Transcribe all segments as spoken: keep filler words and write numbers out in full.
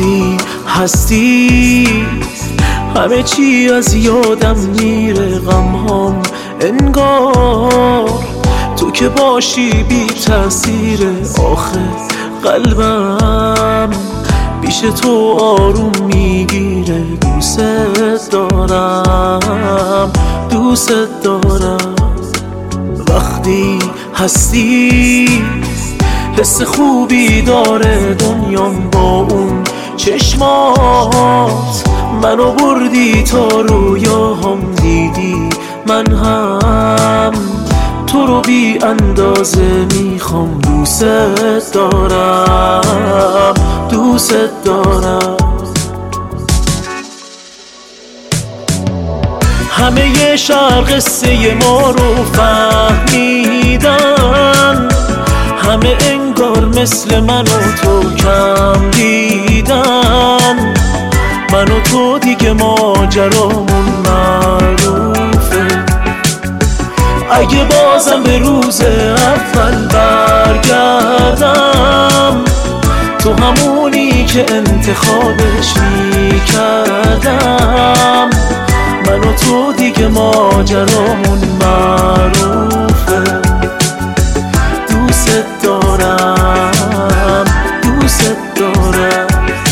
وقتی هستی همه چی از یادم میره، غمهام انگار تو که باشی بی تأثیره. آخه قلبم پیش تو آروم میگیره. دوست دارم دوست دارم وقتی هستی، حس خوبی داره دنیام با اون چشمات. منو بردی تا رویاهام دیدی، من هم تو رو بی اندازه میخوام. دوست دارم دوست دارم. همه شهر قصه ما رو فهمیدن، همه انگار مثل من و تو کم دیدن. من و تو دیگه ماجرامون معروفه. اگه بازم به روز اول برگردم، تو همونی که انتخابش میکردم. من و تو دیگه ماجرامون معروفه. دوست دارم دوست دارم.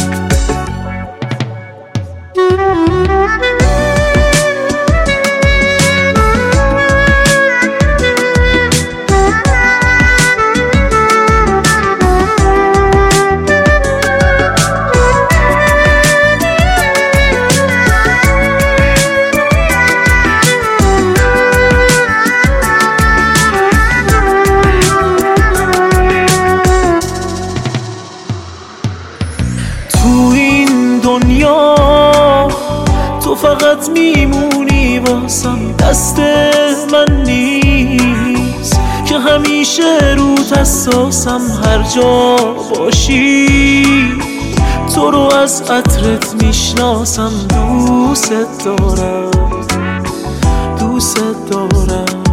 تو این دنیا تو فقط میمونی واسم، دست من نیست که همیشه روت حساسم. هر جا باشی تو رو از عطرت میشناسم. دوست دارم دوست دارم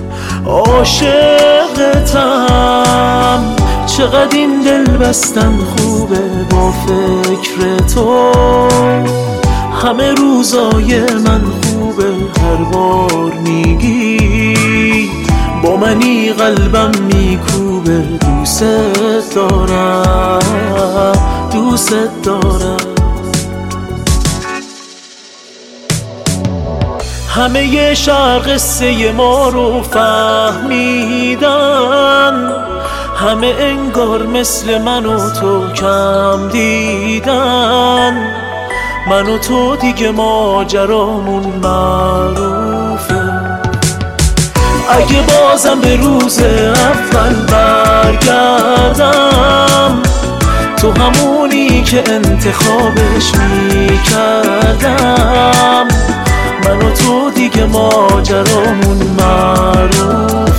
عاشقتم. چقدر این دل بستن خوبه با فکر تو. همه روزای من خوبه، هر بار میگی با منی قلبم میکوبه. دوست دارم دوست دارم. همه شهر قصه ما رو فهمیدن، همه انگار مثل من و تو کم دیدن. من و تو دیگه ماجرامون معروفه. اگه بازم به روز اول برگردم، تو همونی که انتخابش میکردم. من و تو دیگه ماجرامون معروفه.